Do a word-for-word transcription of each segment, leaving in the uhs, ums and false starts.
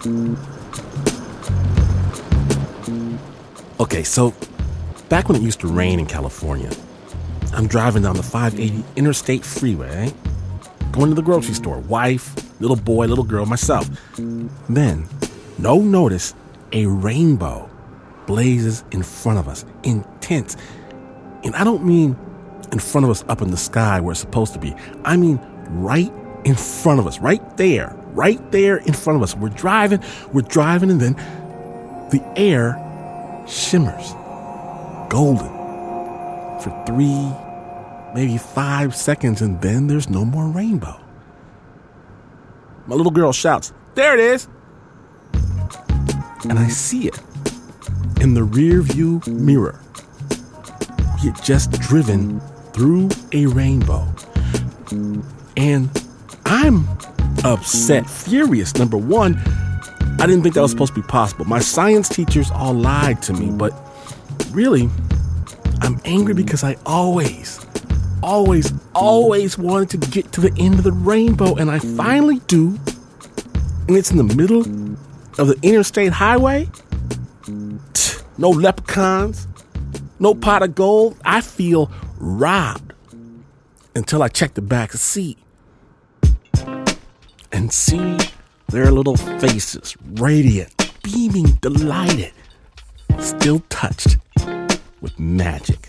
Okay, so back when it used to rain in California, I'm driving down the five eighty Interstate Freeway, eh? Going to the grocery store, wife, little boy, little girl, myself. Then, no notice, a rainbow blazes in front of us, intense. And I don't mean in front of us up in the sky where it's supposed to be. I mean right in front of us, right there, right there in front of us. We're driving, we're driving, and then the air shimmers, golden, for three, maybe five seconds, and then there's no more rainbow. My little girl shouts, "There it is!" And I see it in the rear view mirror. We had just driven through a rainbow. And I'm upset, furious. Number one, I didn't think that was supposed to be possible. My science teachers all lied to me, but really, I'm angry because I always, always, always wanted to get to the end of the rainbow, and I finally do. And it's in the middle of the interstate highway. No leprechauns, no pot of gold. I feel robbed until I check the back seat and see their little faces, radiant, beaming, delighted, still touched with magic.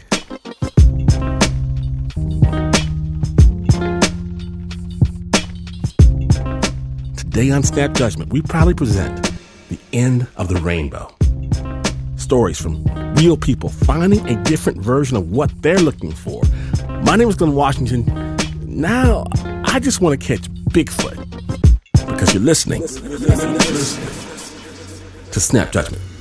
Today on Snap Judgment, we proudly present The End of the Rainbow. Stories from real people finding a different version of what they're looking for. My name is Glenn Washington. Now, I just want to catch Bigfoot because you're listening to Snap Judgment.